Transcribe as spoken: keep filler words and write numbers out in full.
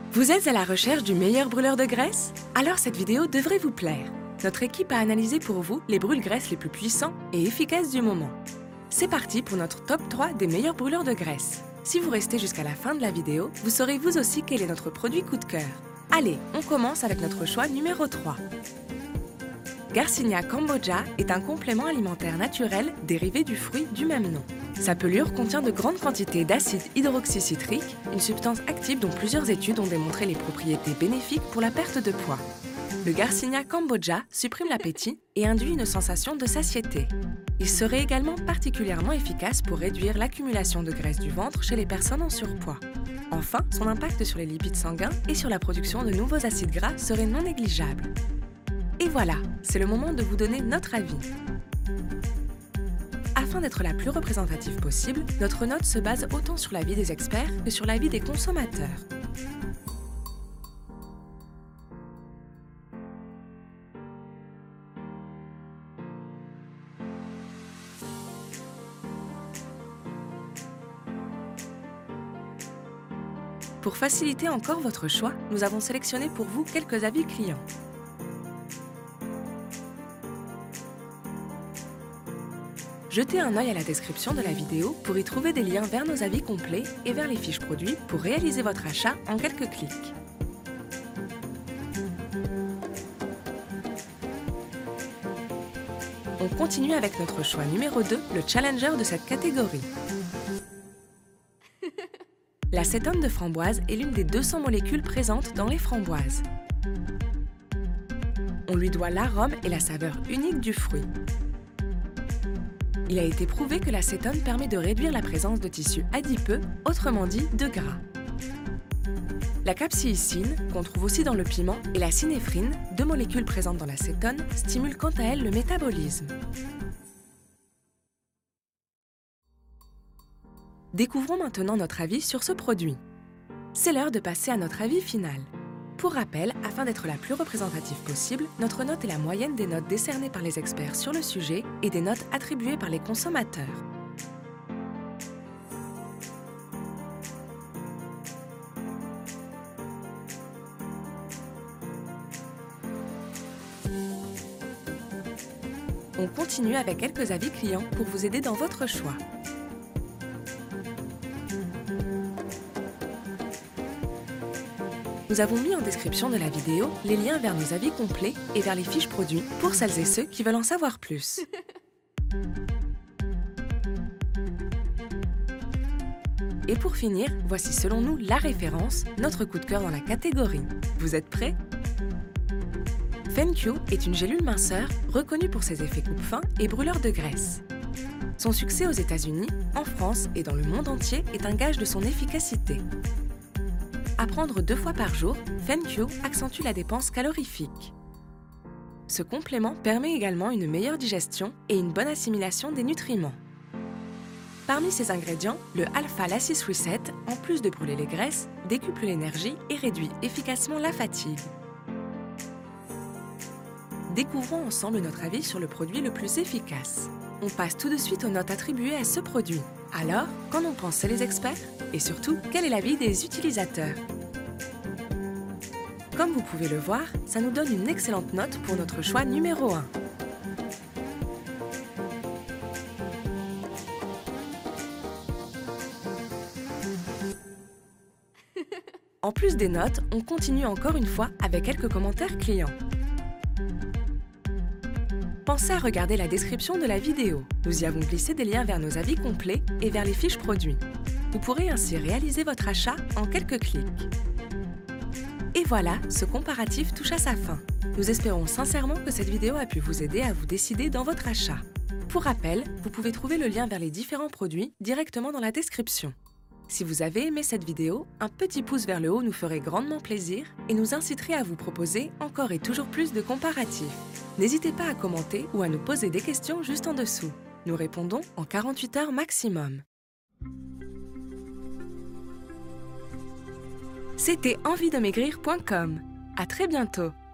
Vous êtes à la recherche du meilleur brûleur de graisse? Alors cette vidéo devrait vous plaire. Notre équipe a analysé pour vous les brûle-graisse les plus puissants et efficaces du moment. C'est parti pour notre top trois des meilleurs brûleurs de graisse. Si vous restez jusqu'à la fin de la vidéo, vous saurez vous aussi quel est notre produit coup de cœur. Allez, on commence avec notre choix numéro trois. Garcinia Cambogia est un complément alimentaire naturel dérivé du fruit du même nom. Sa pelure contient de grandes quantités d'acide hydroxycitrique, une substance active dont plusieurs études ont démontré les propriétés bénéfiques pour la perte de poids. Le Garcinia Cambogia supprime l'appétit et induit une sensation de satiété. Il serait également particulièrement efficace pour réduire l'accumulation de graisse du ventre chez les personnes en surpoids. Enfin, son impact sur les lipides sanguins et sur la production de nouveaux acides gras serait non négligeable. Et voilà, c'est le moment de vous donner notre avis. Afin d'être la plus représentative possible, notre note se base autant sur l'avis des experts que sur l'avis des consommateurs. Pour faciliter encore votre choix, nous avons sélectionné pour vous quelques avis clients. Jetez un œil à la description de la vidéo pour y trouver des liens vers nos avis complets et vers les fiches produits pour réaliser votre achat en quelques clics. On continue avec notre choix numéro deux, le challenger de cette catégorie. L'acétone de framboise est l'une des deux cents molécules présentes dans les framboises. On lui doit l'arôme et la saveur unique du fruit. Il a été prouvé que l'acétone permet de réduire la présence de tissus adipeux, autrement dit de gras. La capsaïcine, qu'on trouve aussi dans le piment, et la synéphrine, deux molécules présentes dans l'acétone, stimulent quant à elles le métabolisme. Découvrons maintenant notre avis sur ce produit. C'est l'heure de passer à notre avis final. Pour rappel, afin d'être la plus représentative possible, notre note est la moyenne des notes décernées par les experts sur le sujet et des notes attribuées par les consommateurs. On continue avec quelques avis clients pour vous aider dans votre choix. Nous avons mis en description de la vidéo les liens vers nos avis complets et vers les fiches produits pour celles et ceux qui veulent en savoir plus. Et pour finir, voici selon nous la référence, notre coup de cœur dans la catégorie. Vous êtes prêts? FenQ est une gélule minceur reconnue pour ses effets coupe-faim et brûleur de graisse. Son succès aux États-Unis, en France et dans le monde entier est un gage de son efficacité. À prendre deux fois par jour, FenQ accentue la dépense calorifique. Ce complément permet également une meilleure digestion et une bonne assimilation des nutriments. Parmi ses ingrédients, le Alpha Lacys Reset, en plus de brûler les graisses, décuple l'énergie et réduit efficacement la fatigue. Découvrons ensemble notre avis sur le produit le plus efficace. On passe tout de suite aux notes attribuées à ce produit. Alors, qu'en ont pensé les experts? Et surtout, quel est l'avis des utilisateurs? Comme vous pouvez le voir, ça nous donne une excellente note pour notre choix numéro un. En plus des notes, on continue encore une fois avec quelques commentaires clients. Pensez à regarder la description de la vidéo. Nous y avons glissé des liens vers nos avis complets et vers les fiches produits. Vous pourrez ainsi réaliser votre achat en quelques clics. Et voilà, ce comparatif touche à sa fin. Nous espérons sincèrement que cette vidéo a pu vous aider à vous décider dans votre achat. Pour rappel, vous pouvez trouver le lien vers les différents produits directement dans la description. Si vous avez aimé cette vidéo, un petit pouce vers le haut nous ferait grandement plaisir et nous inciterait à vous proposer encore et toujours plus de comparatifs. N'hésitez pas à commenter ou à nous poser des questions juste en dessous. Nous répondons en quarante-huit heures maximum. C'était envie de maigrir point com. À très bientôt.